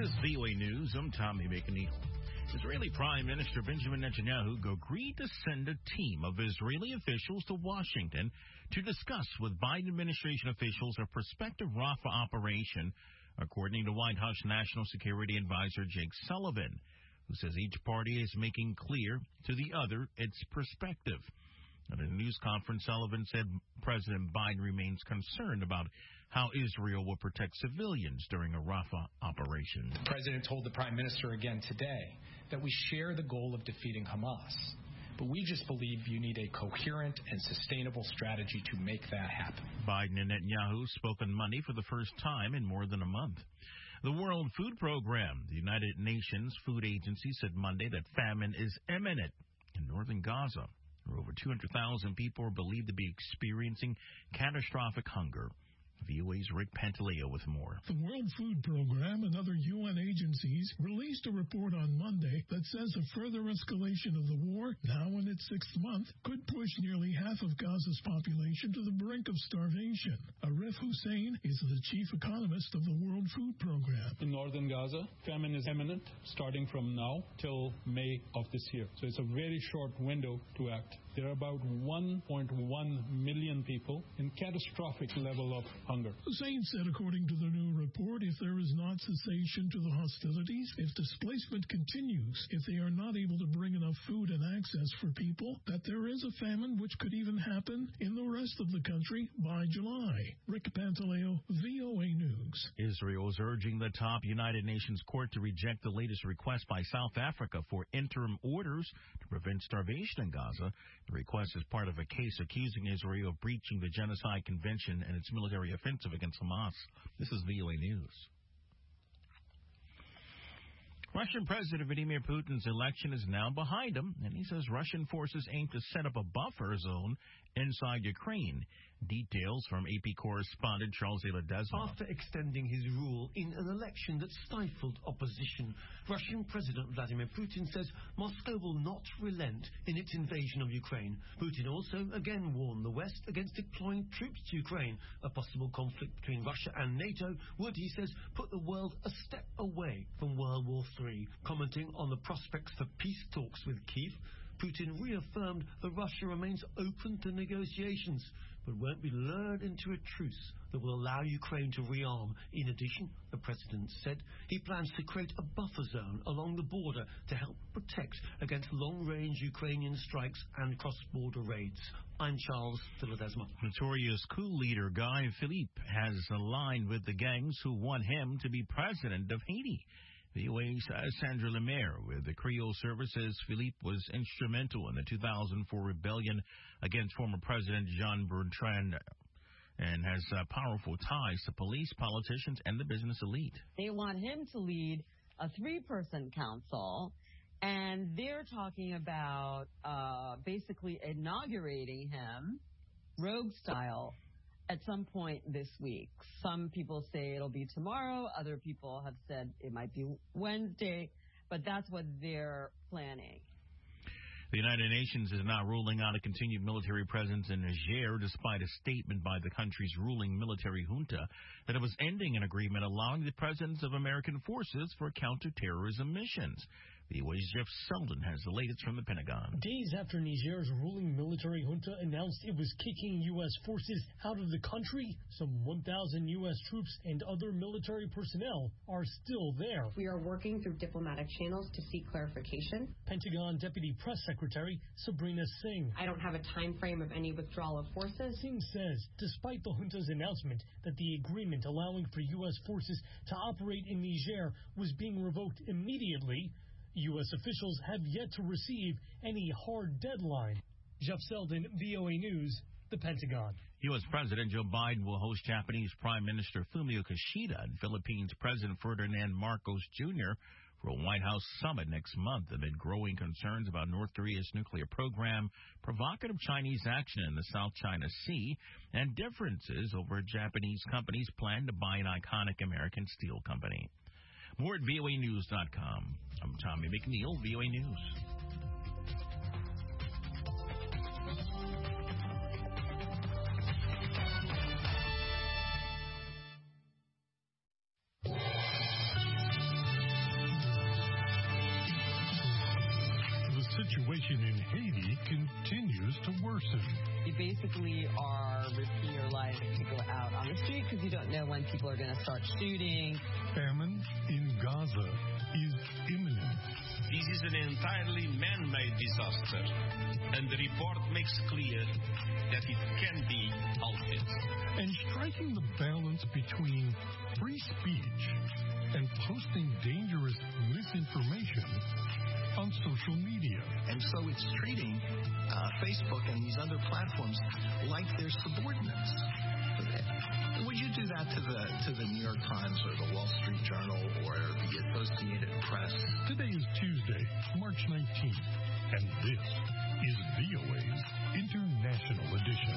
is VOA News. I'm Tommy McNeil. Israeli Prime Minister Benjamin Netanyahu agreed to send a team of Israeli officials to Washington to discuss with Biden administration officials a prospective Rafah operation, according to White House National Security Advisor Jake Sullivan, who says each party is making clear to the other its perspective. At a news conference, Sullivan said President Biden remains concerned about how Israel will protect civilians during a Rafah operation. The President told the Prime Minister again today that we share the goal of defeating Hamas, but we just believe you need a coherent and sustainable strategy to make that happen. Biden and Netanyahu spoke on Monday for the first time in more than a month. The World Food Program, the United Nations Food Agency, said Monday that famine is imminent in northern Gaza, where over 200,000 people are believed to be experiencing catastrophic hunger. VOA's Rick Pantaleo with more. The World Food Program and other UN agencies released a report on Monday that says a further escalation of the war, now in its sixth month, could push nearly half of Gaza's population to the brink of starvation. Arif Hussein is the chief economist of the World Food Program. In northern Gaza, famine is imminent, starting from now till May of this year. So it's a very short window to act. There are about 1.1 million people in catastrophic level of hunger. Hussein said, according to the new report, if there is not cessation to the hostilities, if displacement continues, if they are not able to bring enough food and access for people, that there is a famine which could even happen in the rest of the country by July. Rick Pantaleo, VOA News. Israel is urging the top United Nations court to reject the latest request by South Africa for interim orders to prevent starvation in Gaza. The request is part of a case accusing Israel of breaching the Genocide Convention and its military offensive against Hamas. This is VOA News. Russian President Vladimir Putin's election is now behind him, and he says Russian forces aim to set up a buffer zone inside Ukraine. Details from AP correspondent Charles de Ledesma. After extending his rule in an election that stifled opposition, Russian President Vladimir Putin says Moscow will not relent in its invasion of Ukraine. Putin also again warned the West against deploying troops to Ukraine. A possible conflict between Russia and NATO would, he says, put the world a step away from World War III. Commenting on the prospects for peace talks with Kyiv, Putin reaffirmed that Russia remains open to negotiations, but won't be lured into a truce that will allow Ukraine to rearm. In addition, the president said he plans to create a buffer zone along the border to help protect against long-range Ukrainian strikes and cross-border raids. I'm Charles de Ledesma. Notorious coup leader Guy Philippe has aligned with the gangs who want him to be president of Haiti. VOA's Sandra Lemaire with the Creole Services. Philippe was instrumental in the 2004 rebellion against former President Jean Bertrand and has powerful ties to police, politicians, and the business elite. They want him to lead a three-person council, and they're talking about basically inaugurating him, rogue style, at some point this week. Some people say it'll be tomorrow. Other people have said it might be Wednesday, but that's what they're planning. The United Nations is now ruling out a continued military presence in Niger, despite a statement by the country's ruling military junta that it was ending an agreement allowing the presence of American forces for counterterrorism missions. VOA's Jeff Selden has the latest from the Pentagon. Days after Niger's ruling military junta announced it was kicking U.S. forces out of the country, some 1,000 U.S. troops and other military personnel are still there. We are working through diplomatic channels to seek clarification. Pentagon Deputy Press Secretary Sabrina Singh. I don't have a time frame of any withdrawal of forces. Singh says, despite the junta's announcement that the agreement allowing for U.S. forces to operate in Niger was being revoked immediately, U.S. officials have yet to receive any hard deadline. Jeff Selden, VOA News, the Pentagon. U.S. President Joe Biden will host Japanese Prime Minister Fumio Kishida and Philippines President Ferdinand Marcos Jr. for a White House summit next month amid growing concerns about North Korea's nuclear program, provocative Chinese action in the South China Sea, and differences over Japanese companies' plan to buy an iconic American steel company. More at voanews.com. I'm Tommy McNeil, VOA News. situation in Haiti continues to worsen. You basically are risking your life to go out on the street because you don't know when people are going to start shooting. Famine in Gaza is imminent. This is an entirely man-made disaster, and the report makes clear that it can be halted. And striking the balance between free speech and posting dangerous misinformation on social media. And so it's treating Facebook and these other platforms like they're subordinates. Would you do that to the New York Times or the Wall Street Journal or the Associated Press? Today is Tuesday, March 19th, and this is VOA's International Edition.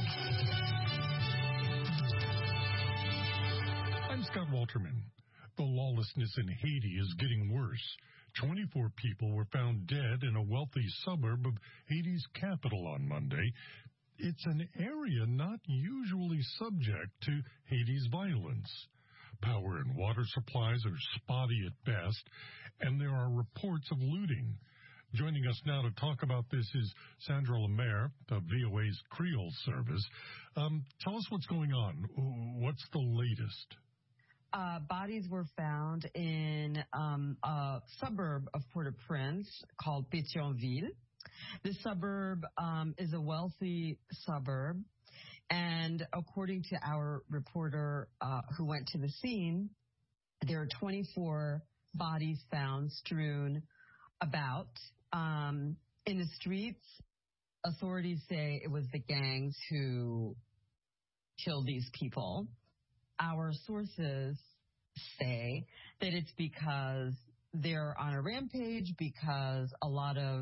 I'm Scott Walterman. The lawlessness in Haiti is getting worse. 24 people were found dead in a wealthy suburb of Haiti's capital on Monday. It's an area not usually subject to Haiti's violence. Power and water supplies are spotty at best, and there are reports of looting. Joining us now to talk about this is Sandra Lemaire of VOA's Creole service. Tell us what's going on. What's the latest? Bodies were found in a suburb of Port-au-Prince called Pétionville. This suburb is a wealthy suburb, and according to our reporter who went to the scene, there are 24 bodies found strewn about in the streets. Authorities say it was the gangs who killed these people. Our sources say that it's because they're on a rampage, because a lot of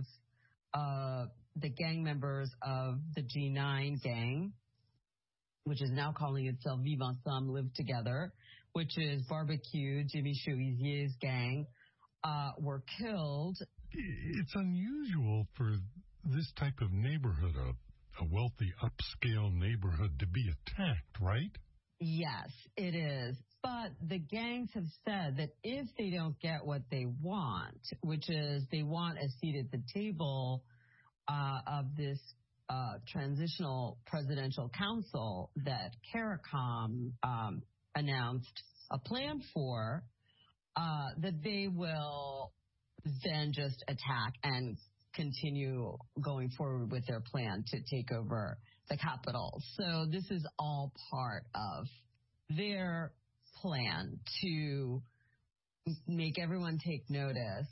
the gang members of the G9 gang, which is now calling itself Vivre Ensemble, Live Together, which is Barbecue, Jimmy Cherizier's gang, were killed. It's unusual for this type of neighborhood, a wealthy upscale neighborhood, to be attacked, right? Yes, it is. But the gangs have said that if they don't get what they want, which is they want a seat at the table of this transitional presidential council that CARICOM announced a plan for, that they will then just attack and continue going forward with their plan to take over the capital. So this is all part of their plan to make everyone take notice,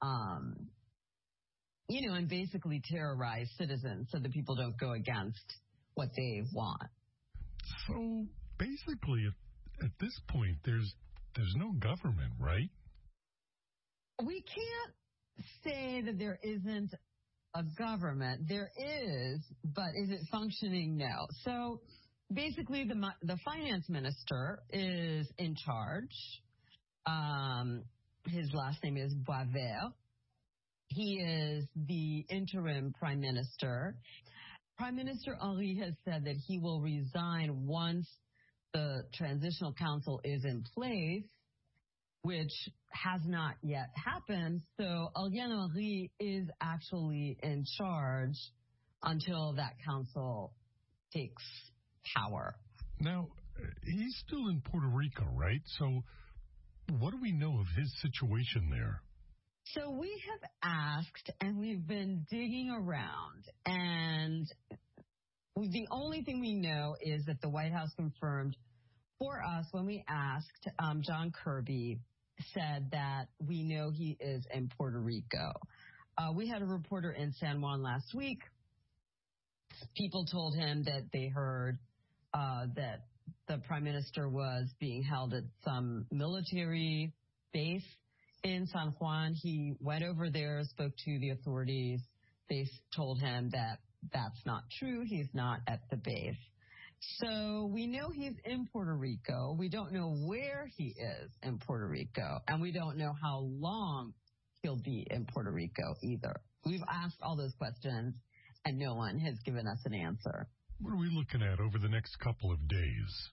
and basically terrorize citizens so that people don't go against what they want. So basically, at this point, there's no government, right? We can't say that there isn't a government. There is, but is it functioning? No. So basically, the finance minister is in charge. His last name is Boisvert. He is the interim prime minister. Prime Minister Henry has said that he will resign once the transitional council is in place, which has not yet happened. So Ariel Henry is actually in charge until that council takes power. Now, he's still in Puerto Rico, right? So what do we know of his situation there? So we have asked, and we've been digging around, and the only thing we know is that the White House confirmed for us when we asked. John Kirby said that we know he is in Puerto Rico. We had a reporter in San Juan last week. People told him that they heard that the prime minister was being held at some military base in San Juan. He went over there, spoke to the authorities. They told him that that's not true. He's not at the base. So we know he's in Puerto Rico. We don't know where he is in Puerto Rico, and we don't know how long he'll be in Puerto Rico either. We've asked all those questions, and no one has given us an answer. What are we looking at over the next couple of days?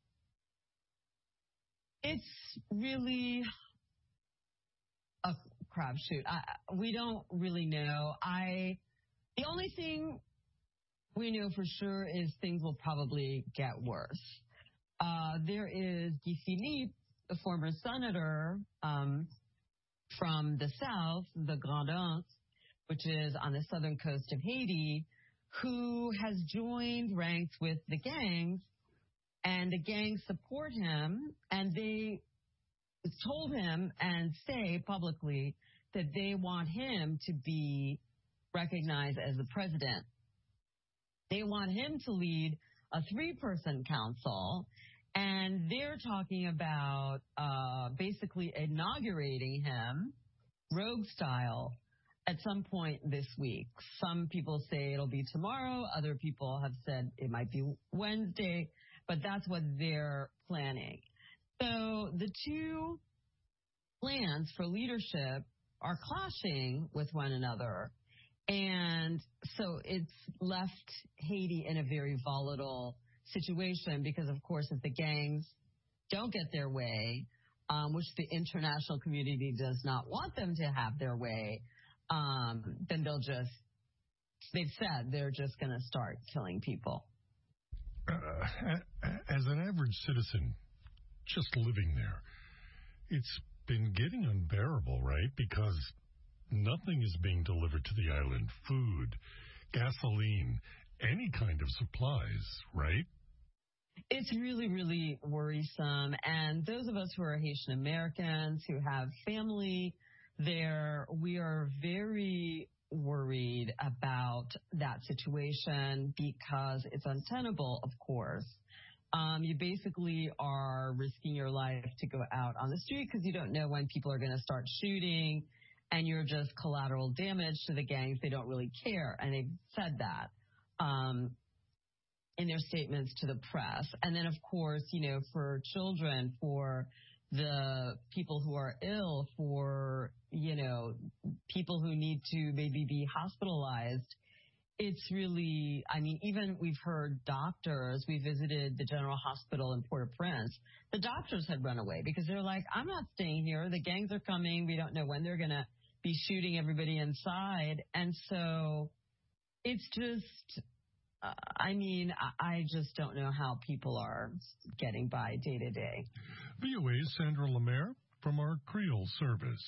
It's really a crapshoot. We don't really know. The only thing we know for sure is things will probably get worse. There is Guy Philippe, the former senator from the south, the Grand Anse, which is on the southern coast of Haiti, who has joined ranks with the gangs, and the gangs support him, and they told him and say publicly that they want him to be recognized as the president. They want him to lead a 3-person council, and they're talking about basically inaugurating him, rogue style, at some point this week. Some people say it'll be tomorrow. Other people have said it might be Wednesday, but that's what they're planning. So the two plans for leadership are clashing with one another. And so it's left Haiti in a very volatile situation because, of course, if the gangs don't get their way, which the international community does not want them to have their way, then they've said they're just going to start killing people. As an average citizen, just living there, it's been getting unbearable, right? Because nothing is being delivered to the island. Food, gasoline, any kind of supplies, right? It's really, really worrisome. And those of us who are Haitian Americans, who have family there, we are very worried about that situation because it's untenable, of course. You basically are risking your life to go out on the street because you don't know when people are going to start shooting, and you're just collateral damage to the gangs. They don't really care, and they've said that in their statements to the press. And then, of course, for children, for the people who are ill, for, people who need to maybe be hospitalized, it's really, even we've heard doctors, we visited the General Hospital in Port-au-Prince, the doctors had run away because they're like, I'm not staying here. The gangs are coming. We don't know when they're going to be shooting everybody inside. And so it's just, I just don't know how people are getting by day to day. VOA's Sandra Lemaire from our Creole service.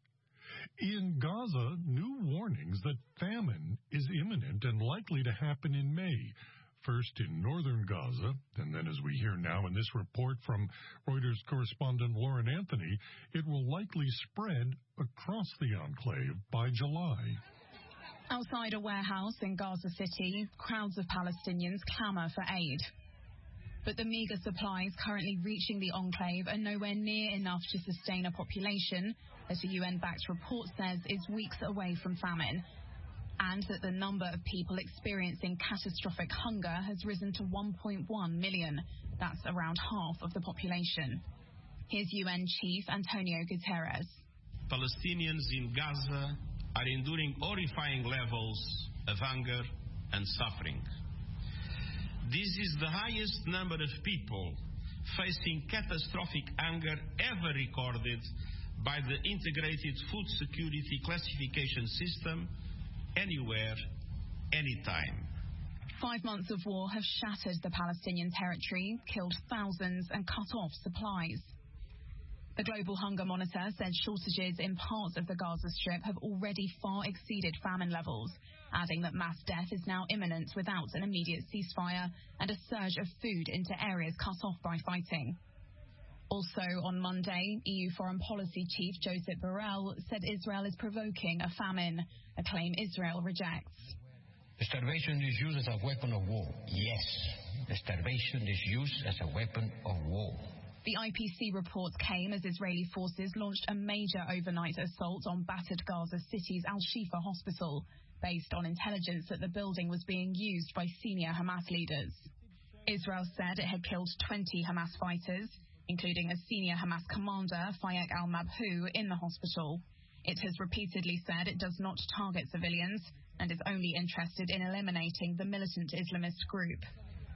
In Gaza, new warnings that famine is imminent and likely to happen in May. First in northern Gaza, and then as we hear now in this report from Reuters correspondent Lauren Anthony, it will likely spread across the enclave by July. Outside a warehouse in Gaza City, crowds of Palestinians clamor for aid. But the meager supplies currently reaching the enclave are nowhere near enough to sustain a population that a UN-backed report says is weeks away from famine, and that the number of people experiencing catastrophic hunger has risen to 1.1 million. That's around half of the population. Here's UN Chief Antonio Guterres. Palestinians in Gaza are enduring horrifying levels of hunger and suffering. This is the highest number of people facing catastrophic hunger ever recorded by the Integrated Food Security Classification System, anywhere, anytime. 5 months of war have shattered the Palestinian territory, killed thousands, and cut off supplies. The Global Hunger Monitor said shortages in parts of the Gaza Strip have already far exceeded famine levels, adding that mass death is now imminent without an immediate ceasefire and a surge of food into areas cut off by fighting. Also on Monday, EU Foreign Policy Chief Josep Borrell said Israel is provoking a famine, a claim Israel rejects. Starvation is used as a weapon of war. Yes, starvation is used as a weapon of war. The IPC reports came as Israeli forces launched a major overnight assault on battered Gaza City's Al-Shifa hospital, based on intelligence that the building was being used by senior Hamas leaders. Israel said it had killed 20 Hamas fighters, including a senior Hamas commander, Fayek al-Mabhou, in the hospital. It has repeatedly said it does not target civilians and is only interested in eliminating the militant Islamist group.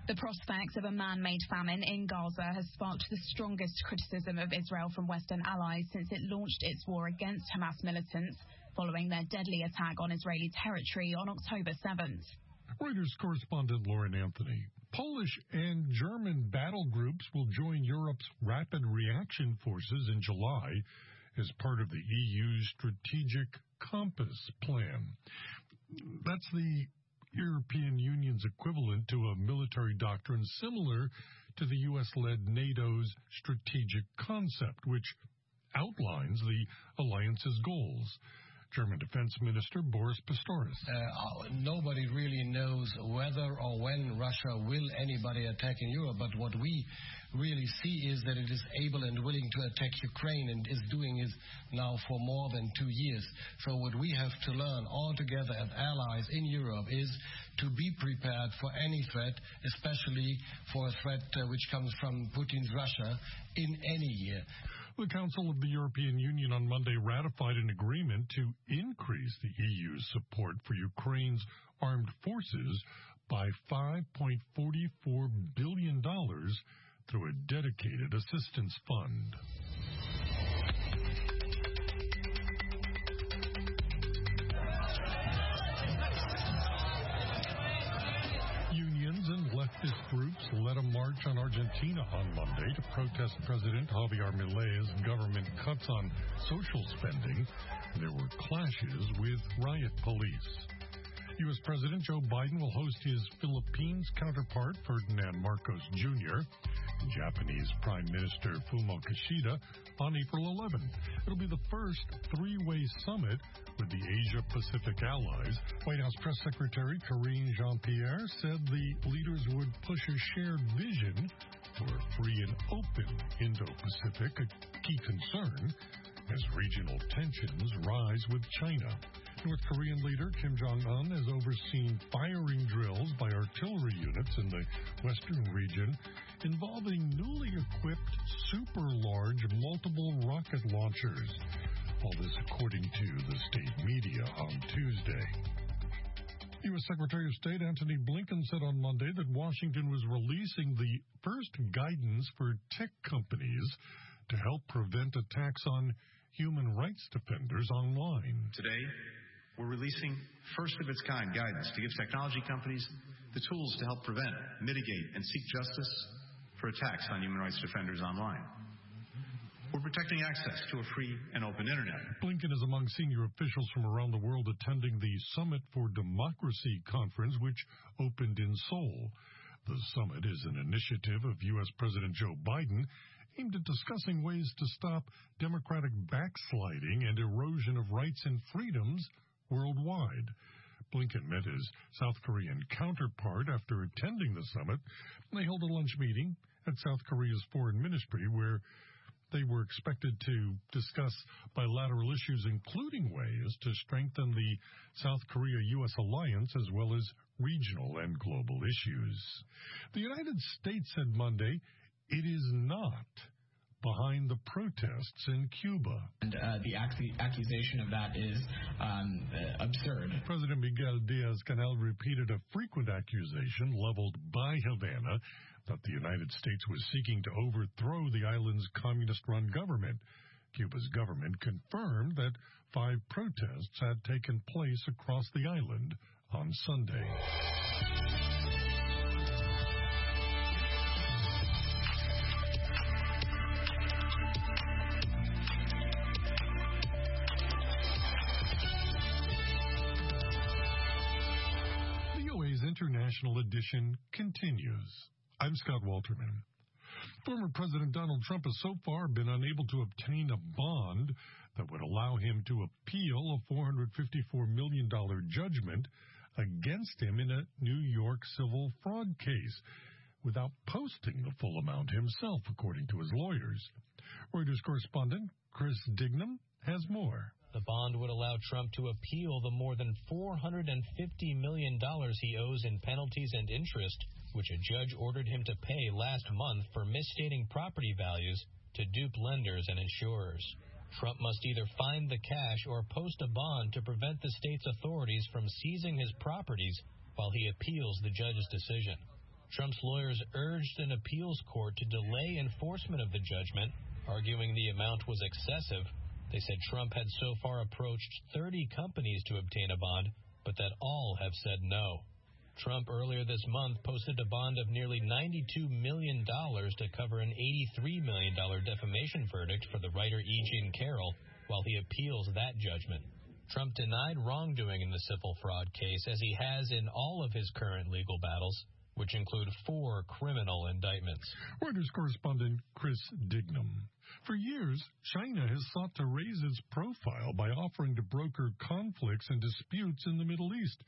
The prospect of a man-made famine in Gaza has sparked the strongest criticism of Israel from Western allies since it launched its war against Hamas militants following their deadly attack on Israeli territory on October 7th. Reuters correspondent Lauren Anthony. Polish and German battle groups will join Europe's Rapid Reaction Forces in July as part of the EU's Strategic Compass plan. That's the European Union's equivalent to a military doctrine similar to the U.S.-led NATO's strategic concept, which outlines the alliance's goals. German Defense Minister Boris Pistorius. Nobody really knows whether or when Russia will anybody attack in Europe, but what we really see is that it is able and willing to attack Ukraine and is doing it now for more than 2 years. So what we have to learn all together as allies in Europe is to be prepared for any threat, especially for a threat which comes from Putin's Russia in any year. The Council of the European Union on Monday ratified an agreement to increase the EU's support for Ukraine's armed forces by $5.44 billion through a dedicated assistance fund. Leftist groups led a march on Argentina on Monday to protest President Javier Milei's government cuts on social spending. There were clashes with riot police. U.S. President Joe Biden will host his Philippines counterpart, Ferdinand Marcos Jr., and Japanese Prime Minister Fumio Kishida on April 11. It'll be the first three-way summit with the Asia-Pacific allies. White House Press Secretary Karine Jean-Pierre said the leaders would push a shared vision for a free and open Indo-Pacific, a key concern as regional tensions rise with China. North Korean leader Kim Jong-un has overseen firing drills by artillery units in the western region involving newly equipped super-large multiple rocket launchers. All this according to the state media on Tuesday. U.S. Secretary of State Antony Blinken said on Monday that Washington was releasing the first guidance for tech companies to help prevent attacks on human rights defenders online. Today, we're releasing first-of-its-kind guidance to give technology companies the tools to help prevent, mitigate, and seek justice for attacks on human rights defenders online. We're protecting access to a free and open Internet. Blinken is among senior officials from around the world attending the Summit for Democracy conference, which opened in Seoul. The summit is an initiative of U.S. President Joe Biden aimed at discussing ways to stop democratic backsliding and erosion of rights and freedoms worldwide. Blinken met his South Korean counterpart after attending the summit. They held a lunch meeting at South Korea's foreign ministry where they were expected to discuss bilateral issues, including ways to strengthen the South Korea-U.S. alliance as well as regional and global issues. The United States said Monday it is not behind the protests in Cuba. And the accusation of that is absurd. President Miguel Diaz-Canel repeated a frequent accusation leveled by Havana that the United States was seeking to overthrow the island's communist-run government. Cuba's government confirmed that 5 protests had taken place across the island on Sunday. VOA's International Edition continues. I'm Scott Walterman. Former President Donald Trump has so far been unable to obtain a bond that would allow him to appeal a $454 million judgment against him in a New York civil fraud case without posting the full amount himself, according to his lawyers. Reuters correspondent Chris Dignam has more. The bond would allow Trump to appeal the more than $450 million he owes in penalties and interest, which a judge ordered him to pay last month for misstating property values to dupe lenders and insurers. Trump must either find the cash or post a bond to prevent the state's authorities from seizing his properties while he appeals the judge's decision. Trump's lawyers urged an appeals court to delay enforcement of the judgment, arguing the amount was excessive. They said Trump had so far approached 30 companies to obtain a bond, but that all have said no. Trump earlier this month posted a bond of nearly $92 million to cover an $83 million defamation verdict for the writer E. Jean Carroll while he appeals that judgment. Trump denied wrongdoing in the civil fraud case, as he has in all of his current legal battles, which include 4 criminal indictments. Reuters correspondent Chris Dignam. For years, China has sought to raise its profile by offering to broker conflicts and disputes in the Middle East.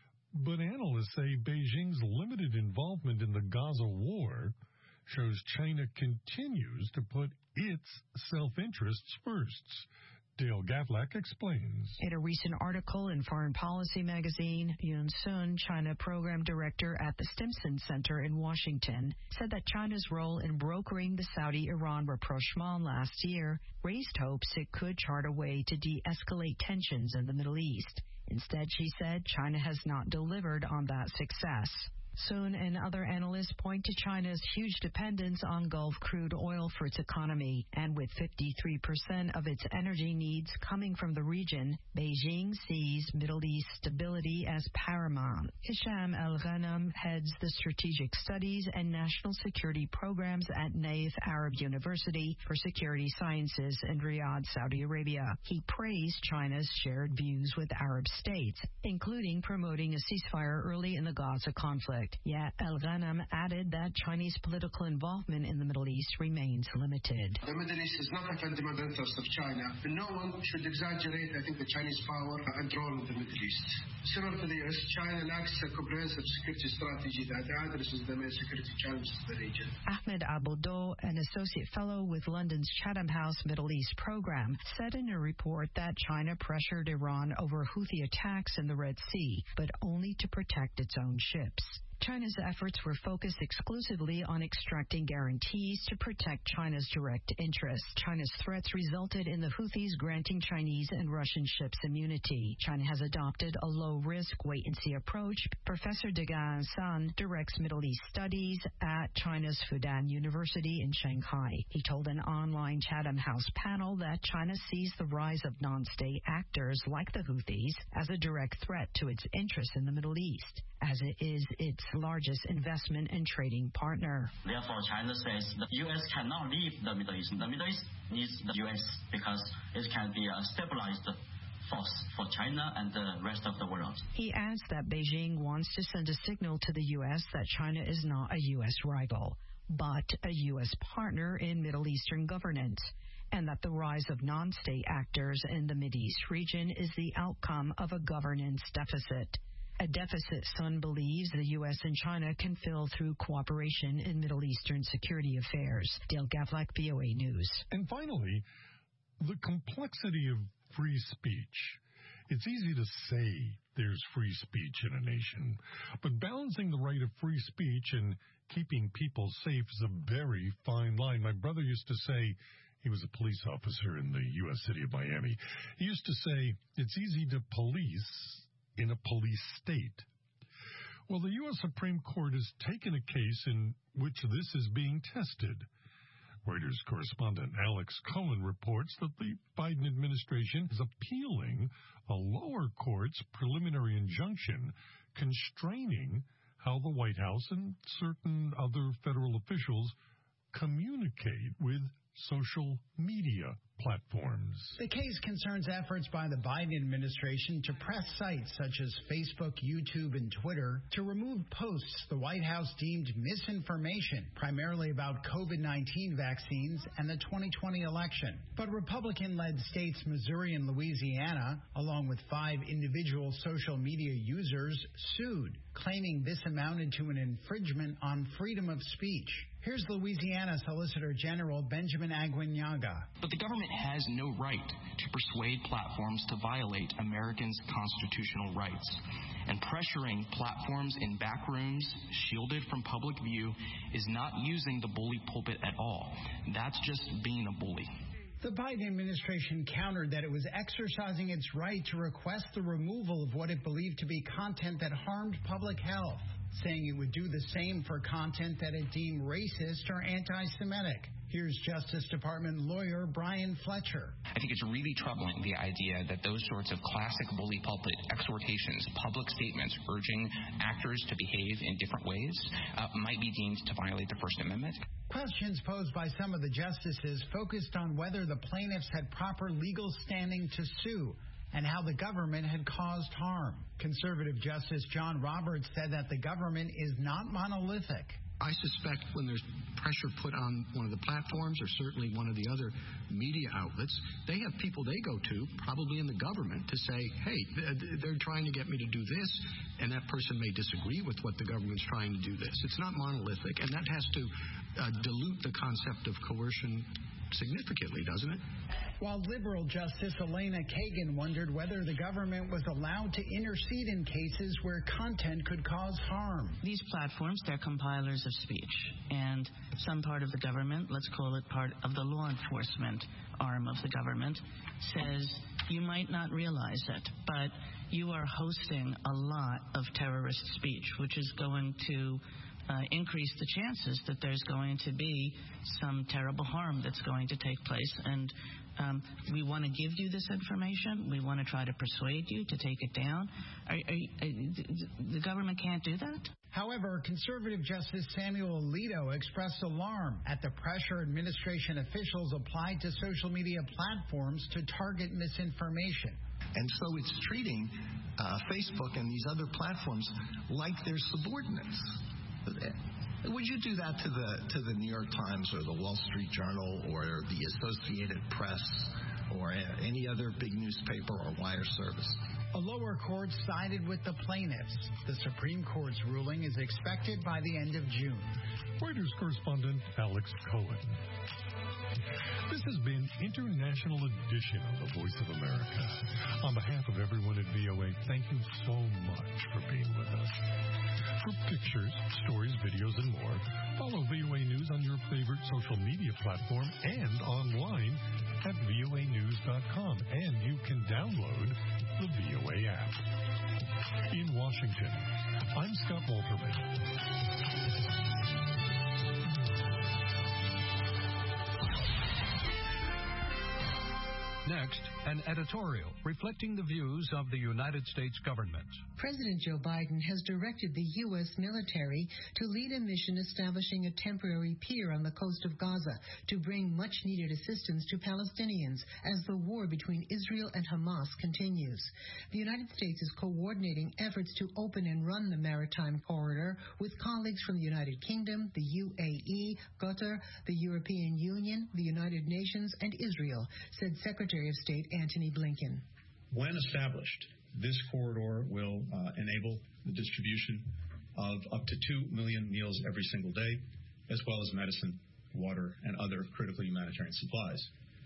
But analysts say Beijing's limited involvement in the Gaza war shows China continues to put its self-interests first. Dale Gavlak explains. In a recent article in Foreign Policy magazine, Yun Sun, China program director at the Stimson Center in Washington, said that China's role in brokering the Saudi-Iran rapprochement last year raised hopes it could chart a way to de-escalate tensions in the Middle East. Instead, she said, China has not delivered on that success. Sun and other analysts point to China's huge dependence on Gulf crude oil for its economy, and with 53% of its energy needs coming from the region, Beijing sees Middle East stability as paramount. Hisham Al-Ghanem heads the Strategic Studies and National Security Programs at Naif Arab University for Security Sciences in Riyadh, Saudi Arabia. He praised China's shared views with Arab states, including promoting a ceasefire early in the Gaza conflict. Yet Al-Ghanem added that Chinese political involvement in the Middle East remains limited. The Middle East is not a fundamental interest of China, and no one should exaggerate, I think, the Chinese power and role in the Middle East. Similar to the U.S., China lacks a comprehensive security strategy that addresses the main security challenges of the region. Ahmed Aboudo, an associate fellow with London's Chatham House Middle East program, said in a report that China pressured Iran over Houthi attacks in the Red Sea, but only to protect its own ships. China's efforts were focused exclusively on extracting guarantees to protect China's direct interests. China's threats resulted in the Houthis granting Chinese and Russian ships immunity. China has adopted a low-risk, wait-and-see approach. Professor Degan San directs Middle East studies at China's Fudan University in Shanghai. He told an online Chatham House panel that China sees the rise of non-state actors like the Houthis as a direct threat to its interests in the Middle East, as it is its largest investment and trading partner. Therefore, China says the U.S. cannot leave the Middle East. The Middle East needs the U.S. because it can be a stabilized force for China and the rest of the world. He adds that Beijing wants to send a signal to the U.S. that China is not a U.S. rival, but a U.S. partner in Middle Eastern governance, and that the rise of non-state actors in the Mideast region is the outcome of a governance deficit. A deficit Sun believes the U.S. and China can fill through cooperation in Middle Eastern security affairs. Dale Gavlak, VOA News. And finally, the complexity of free speech. It's easy to say there's free speech in a nation, but balancing the right of free speech and keeping people safe is a very fine line. My brother used to say, he was a police officer in the U.S. city of Miami. He used to say, it's easy to police in a police state. Well, the U.S. Supreme Court has taken a case in which this is being tested. Reuters correspondent Alex Cohen reports that the Biden administration is appealing a lower court's preliminary injunction constraining how the White House and certain other federal officials communicate with social media platforms. The case concerns efforts by the Biden administration to press sites such as Facebook, YouTube, and Twitter to remove posts the White House deemed misinformation, primarily about COVID-19 vaccines and the 2020 election. But Republican-led states Missouri and Louisiana, along with 5 individual social media users, sued, claiming this amounted to an infringement on freedom of speech. Here's Louisiana Solicitor General Benjamin Aguinaga. But the government has no right to persuade platforms to violate Americans' constitutional rights. And pressuring platforms in back rooms, shielded from public view, is not using the bully pulpit at all. That's just being a bully. The Biden administration countered that it was exercising its right to request the removal of what it believed to be content that harmed public health. saying it would do the same for content that it deemed racist or anti-Semitic. Here's Justice Department lawyer Brian Fletcher. I think it's really troubling, the idea that those sorts of classic bully pulpit exhortations, public statements urging actors to behave in different ways might be deemed to violate the First Amendment. Questions posed by some of the justices focused on whether the plaintiffs had proper legal standing to sue and how the government had caused harm. Conservative Justice John Roberts said that the government is not monolithic. I suspect when there's pressure put on one of the platforms or certainly one of the other media outlets, they have people they go to, probably in the government, to say, hey, they're trying to get me to do this, and that person may disagree with what the government's trying to do this. It's not monolithic, and that has to dilute the concept of coercion significantly, doesn't it? While liberal Justice Elena Kagan wondered whether the government was allowed to intercede in cases where content could cause harm. These platforms, they're compilers of speech, and some part of the government, let's call it part of the law enforcement arm of the government, says you might not realize it, but you are hosting a lot of terrorist speech, which is going to increase the chances that there's going to be some terrible harm that's going to take place. And we want to give you this information. We want to try to persuade you to take it down. The government can't do that? However, conservative Justice Samuel Alito expressed alarm at the pressure administration officials applied to social media platforms to target misinformation. And so it's treating Facebook and these other platforms like they're subordinates. Would you do that to the New York Times or the Wall Street Journal or the Associated Press or any other big newspaper or wire service? A lower court sided with the plaintiffs. The Supreme Court's ruling is expected by the end of June. Reuters correspondent Alex Cohen. This has been International Edition of the Voice of America. On behalf of everyone at VOA, thank you so much for being with us. For pictures, stories, videos, and more, follow VOA News on your favorite social media platform and online at voanews.com. And you can download the VOA app. In Washington, I'm Scott Wolterman. Next, an editorial reflecting the views of the United States government. President Joe Biden has directed the U.S. military to lead a mission establishing a temporary pier on the coast of Gaza to bring much-needed assistance to Palestinians as the war between Israel and Hamas continues. The United States is coordinating efforts to open and run the maritime corridor with colleagues from the United Kingdom, the UAE, Qatar, the European Union, the United Nations, and Israel, said Secretary of State Antony Blinken. When established, this corridor will enable the distribution of up to 2 million meals every single day, as well as medicine, water, and other critical humanitarian supplies.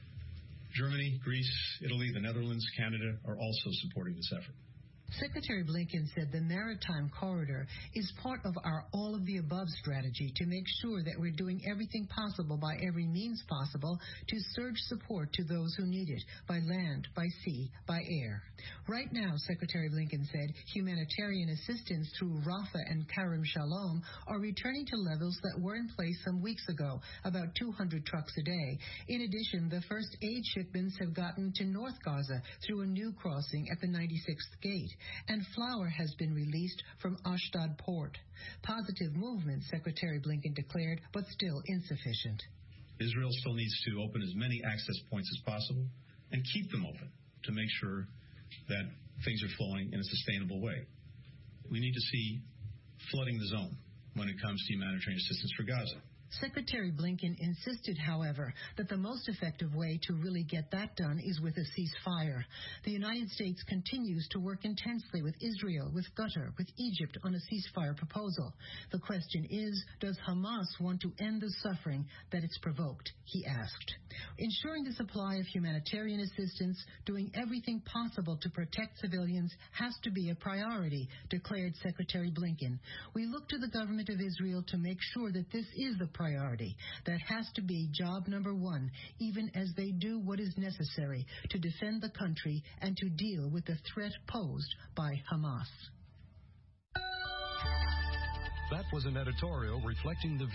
Germany, Greece, Italy, the Netherlands, Canada are also supporting this effort. Secretary Blinken said the maritime corridor is part of our all-of-the-above strategy to make sure that we're doing everything possible by every means possible to surge support to those who need it, by land, by sea, by air. Right now, Secretary Blinken said, humanitarian assistance through Rafah and Karem Shalom are returning to levels that were in place some weeks ago, about 200 trucks a day. In addition, the first aid shipments have gotten to North Gaza through a new crossing at the 96th gate. And flour has been released from Ashdod port. Positive movement, Secretary Blinken declared, but still insufficient. Israel still needs to open as many access points as possible and keep them open to make sure that things are flowing in a sustainable way. We need to see flooding the zone when it comes to humanitarian assistance for Gaza. Secretary Blinken insisted, however, that the most effective way to really get that done is with a ceasefire. The United States continues to work intensely with Israel, with Qatar, with Egypt on a ceasefire proposal. The question is, does Hamas want to end the suffering that it's provoked, he asked. Ensuring the supply of humanitarian assistance, doing everything possible to protect civilians has to be a priority, declared Secretary Blinken. We look to the government of Israel to make sure that this is the priority. That has to be job number one, even as they do what is necessary to defend the country and to deal with the threat posed by Hamas. That was an editorial reflecting the